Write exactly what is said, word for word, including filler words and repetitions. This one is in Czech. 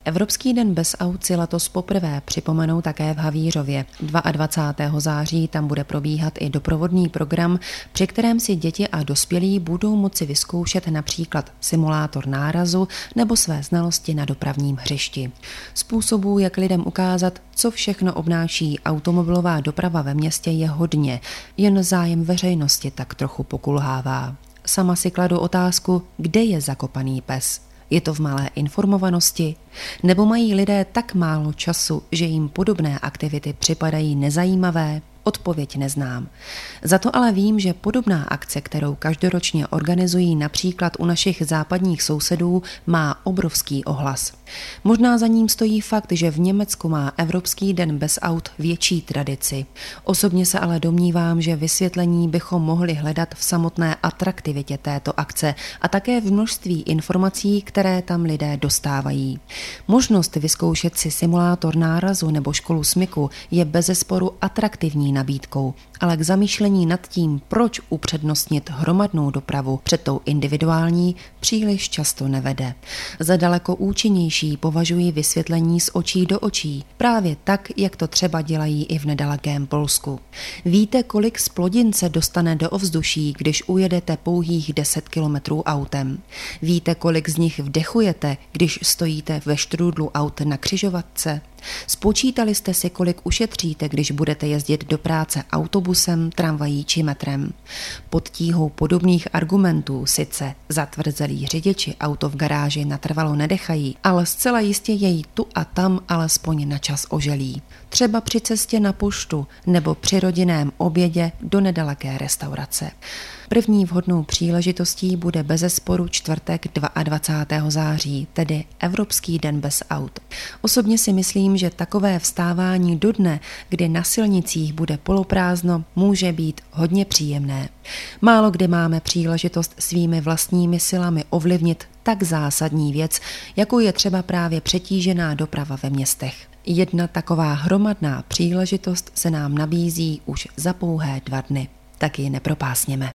Evropský den bez aut si letos poprvé připomenou také v Havířově. dvacátého druhého září tam bude probíhat i doprovodný program, při kterém si děti a dospělí budou moci vyzkoušet například simulátor nárazu nebo své znalosti na dopravním hřišti. Způsobů, jak lidem ukázat, co všechno obnáší automobilová doprava ve městě, je hodně, jen zájem veřejnosti tak trochu pokulhává. Sama si kladu otázku, kde je zakopaný pes. Je to v malé informovanosti? Nebo mají lidé tak málo času, že jim podobné aktivity připadají nezajímavé? Odpověď neznám. Za to ale vím, že podobná akce, kterou každoročně organizují například u našich západních sousedů, má obrovský ohlas. Možná za ním stojí fakt, že v Německu má Evropský den bez aut větší tradici. Osobně se ale domnívám, že vysvětlení bychom mohli hledat v samotné atraktivitě této akce a také v množství informací, které tam lidé dostávají. Možnost vyzkoušet si simulátor nárazu nebo školu smyku je bezesporu atraktivní nabídkou, ale k zamýšlení nad tím, proč upřednostnit hromadnou dopravu před tou individuální, příliš často nevede. Za daleko účinnější považuji vysvětlení z očí do očí, právě tak, jak to třeba dělají i v nedalekém Polsku. Víte, kolik zplodin se dostane do ovzduší, když ujedete pouhých deset kilometrů autem? Víte, kolik z nich vdechujete, když stojíte ve štrůdlu aut na křižovatce? Spočítali jste si, kolik ušetříte, když budete jezdit do práce autobusem, tramvají či metrem? Pod tíhou podobných argumentů sice zatvrzelí řidiči auto v garáži natrvalo nedechají, ale zcela jistě jej tu a tam alespoň na čas oželí. Třeba při cestě na poštu nebo při rodinném obědě do nedaleké restaurace. První vhodnou příležitostí bude bezesporu čtvrtek dvacátého druhého září, tedy Evropský den bez aut. Osobně si myslím, že takové vstávání do dne, kdy na silnicích bude poloprázdno, může být hodně příjemné. Málo kdy máme příležitost svými vlastními silami ovlivnit tak zásadní věc, jakou je třeba právě přetížená doprava ve městech. Jedna taková hromadná příležitost se nám nabízí už za pouhé dva dny. Tak ji nepropásněme.